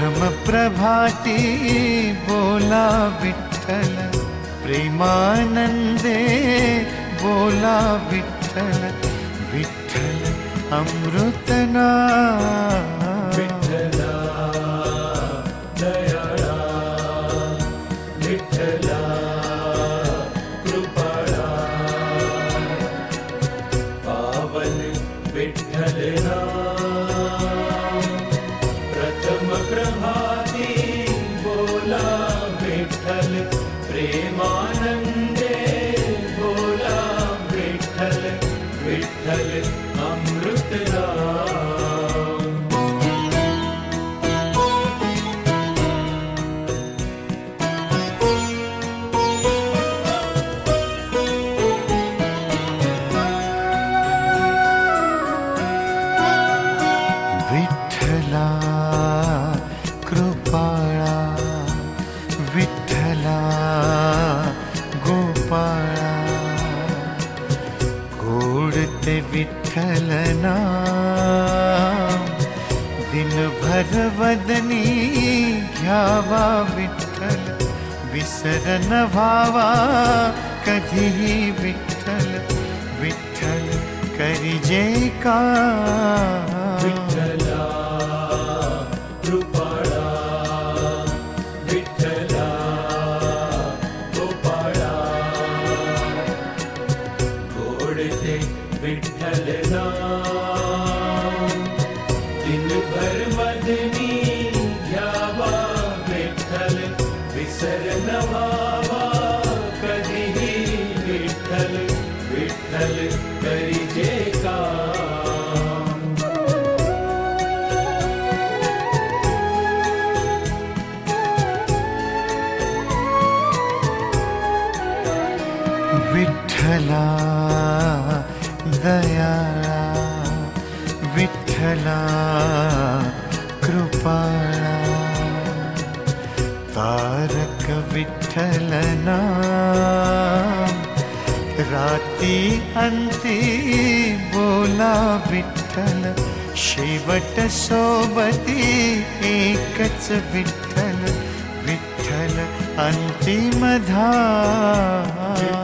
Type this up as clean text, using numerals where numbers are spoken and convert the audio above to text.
प्रथम प्रभाती बोला विठ्ठल, प्रेमानंदे बोला विठ्ठल, विठ्ठल अमृतना विठ्ठला दयाळा, विठ्ठला कृपाळा, पावन विठ्ठल नाम, प्रथम प्रभाती बोला विठ्ठल, प्रेमानंदे बोला विठ्ठल, विठ्ठल अमृत नाम। विठ्ठला कृपाळा, विठ्ठला गोपाळा, गोड ते विठ्ठल नाम, दिनभर वदनी घ्यावा विठ्ठल, विसरन व्हावा कधीही विठ्ठल, विठ्ठल करिजे का विठ्ठला कृपाळा, विठ्ठला गोपाळा, गोड ते विठ्ठल नाम, दिनभर वदनी घ्यावा विठ्ठल, विसरन व्हावा कधीही विठ्ठल, विठ्ठल करिजे काम। विठ्ठला दयाळा, विठ्ठला कृपाळा, तारक विठ्ठल नाम, राती अंती बोला विठ्ठल, शेवट सोबती एकच विठ्ठल, विठ्ठल अंतिम धाम।